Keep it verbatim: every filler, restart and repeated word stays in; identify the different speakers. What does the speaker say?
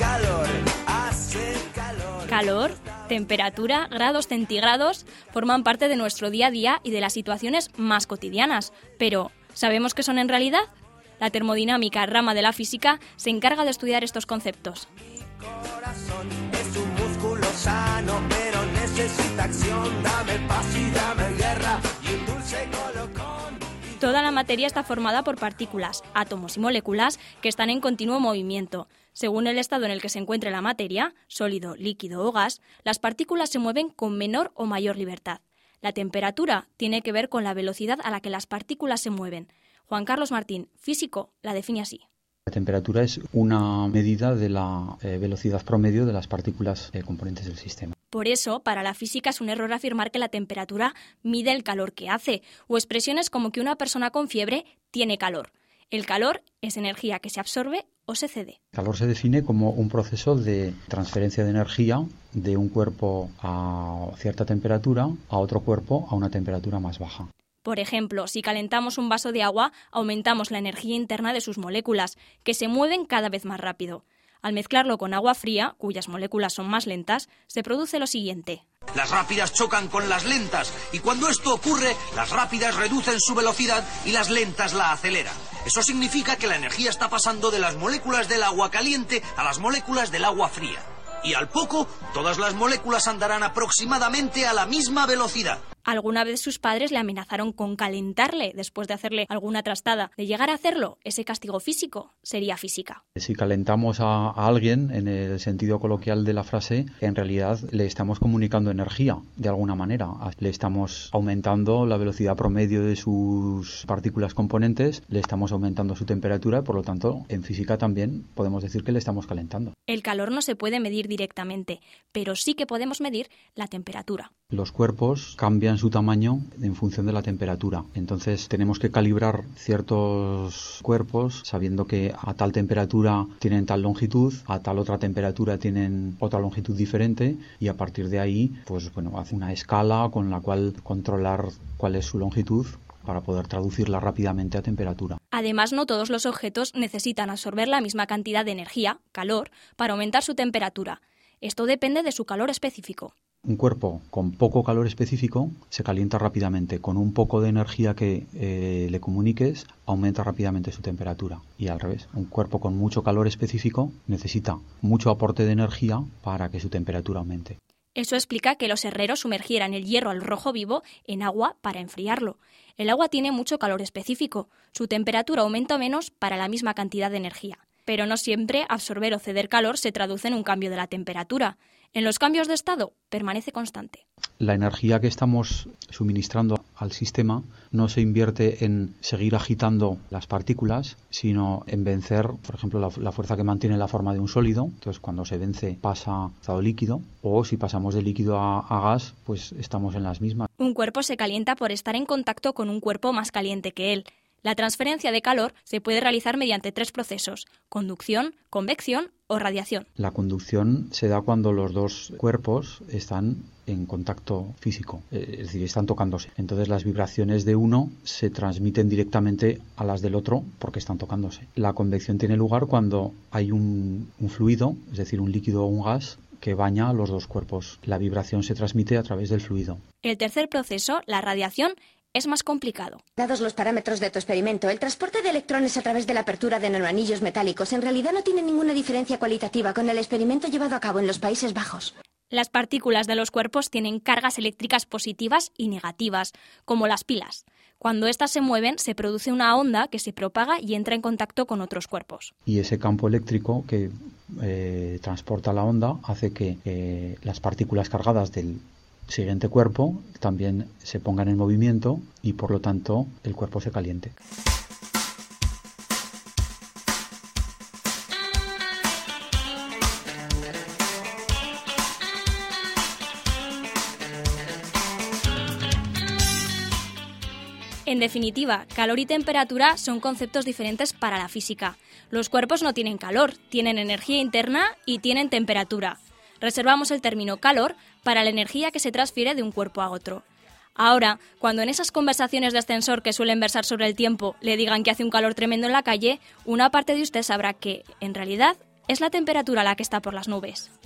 Speaker 1: calor, hace calor.
Speaker 2: Calor, temperatura, grados centígrados forman parte de nuestro día a día y de las situaciones más cotidianas. Pero, ¿sabemos qué son en realidad? La termodinámica, rama de la física, se encarga de estudiar estos conceptos.
Speaker 1: Mi corazón es un músculo sano, pero necesita acción. Dame paz y dame guerra y un dulce colocón.
Speaker 2: Toda la materia está formada por partículas, átomos y moléculas que están en continuo movimiento. Según el estado en el que se encuentre la materia, sólido, líquido o gas, las partículas se mueven con menor o mayor libertad. La temperatura tiene que ver con la velocidad a la que las partículas se mueven. Juan Carlos Martín, físico, la define así.
Speaker 3: La temperatura es una medida de la eh, velocidad promedio de las partículas eh, componentes del sistema.
Speaker 2: Por eso, para la física es un error afirmar que la temperatura mide el calor que hace, o expresiones como que una persona con fiebre tiene calor. El calor es energía que se absorbe o se cede.
Speaker 3: El calor se define como un proceso de transferencia de energía de un cuerpo a cierta temperatura a otro cuerpo a una temperatura más baja.
Speaker 2: Por ejemplo, si calentamos un vaso de agua, aumentamos la energía interna de sus moléculas, que se mueven cada vez más rápido. Al mezclarlo con agua fría, cuyas moléculas son más lentas, se produce lo siguiente.
Speaker 4: Las rápidas chocan con las lentas y cuando esto ocurre, las rápidas reducen su velocidad y las lentas la aceleran. Eso significa que la energía está pasando de las moléculas del agua caliente a las moléculas del agua fría. Y al poco, todas las moléculas andarán aproximadamente a la misma velocidad.
Speaker 2: Alguna vez sus padres le amenazaron con calentarle después de hacerle alguna trastada. De llegar a hacerlo, ese castigo físico sería física.
Speaker 3: Si calentamos a, a alguien, en el sentido coloquial de la frase, en realidad le estamos comunicando energía, de alguna manera. Le estamos aumentando la velocidad promedio de sus partículas componentes, le estamos aumentando su temperatura y, por lo tanto, en física también podemos decir que le estamos calentando.
Speaker 2: El calor no se puede medir directamente, pero sí que podemos medir la temperatura.
Speaker 3: Los cuerpos cambian su tamaño en función de la temperatura. Entonces tenemos que calibrar ciertos cuerpos sabiendo que a tal temperatura tienen tal longitud, a tal otra temperatura tienen otra longitud diferente y a partir de ahí, pues bueno, hace una escala con la cual controlar cuál es su longitud para poder traducirla rápidamente a temperatura.
Speaker 2: Además, no todos los objetos necesitan absorber la misma cantidad de energía, calor, para aumentar su temperatura. Esto depende de su calor específico.
Speaker 3: Un cuerpo con poco calor específico se calienta rápidamente. Con un poco de energía que eh, le comuniques, aumenta rápidamente su temperatura. Y al revés, un cuerpo con mucho calor específico necesita mucho aporte de energía para que su temperatura aumente.
Speaker 2: Eso explica que los herreros sumergieran el hierro al rojo vivo en agua para enfriarlo. El agua tiene mucho calor específico. Su temperatura aumenta menos para la misma cantidad de energía. Pero no siempre absorber o ceder calor se traduce en un cambio de la temperatura. En los cambios de estado permanece constante.
Speaker 3: La energía que estamos suministrando al sistema no se invierte en seguir agitando las partículas, sino en vencer, por ejemplo, la, la fuerza que mantiene la forma de un sólido. Entonces, cuando se vence, pasa a estado líquido, o si pasamos de líquido a, a gas, pues estamos en las mismas.
Speaker 2: Un cuerpo se calienta por estar en contacto con un cuerpo más caliente que él. La transferencia de calor se puede realizar mediante tres procesos: conducción, convección o radiación.
Speaker 3: La conducción se da cuando los dos cuerpos están en contacto físico, es decir, están tocándose. Entonces las vibraciones de uno se transmiten directamente a las del otro porque están tocándose. La convección tiene lugar cuando hay un, un fluido, es decir, un líquido o un gas, que baña a los dos cuerpos. La vibración se transmite a través del fluido.
Speaker 2: El tercer proceso, la radiación, es más complicado.
Speaker 5: Dados los parámetros de tu experimento, el transporte de electrones a través de la apertura de nanoanillos metálicos en realidad no tiene ninguna diferencia cualitativa con el experimento llevado a cabo en los Países Bajos.
Speaker 2: Las partículas de los cuerpos tienen cargas eléctricas positivas y negativas, como las pilas. Cuando éstas se mueven, se produce una onda que se propaga y entra en contacto con otros cuerpos.
Speaker 3: Y ese campo eléctrico que eh, transporta la onda hace que eh, las partículas cargadas del siguiente cuerpo también se pongan en movimiento y por lo tanto el cuerpo se caliente.
Speaker 2: En definitiva, calor y temperatura son conceptos diferentes para la física. Los cuerpos no tienen calor, tienen energía interna y tienen temperatura. Reservamos el término calor para la energía que se transfiere de un cuerpo a otro. Ahora, cuando en esas conversaciones de ascensor que suelen versar sobre el tiempo le digan que hace un calor tremendo en la calle, una parte de usted sabrá que, en realidad, es la temperatura la que está por las nubes.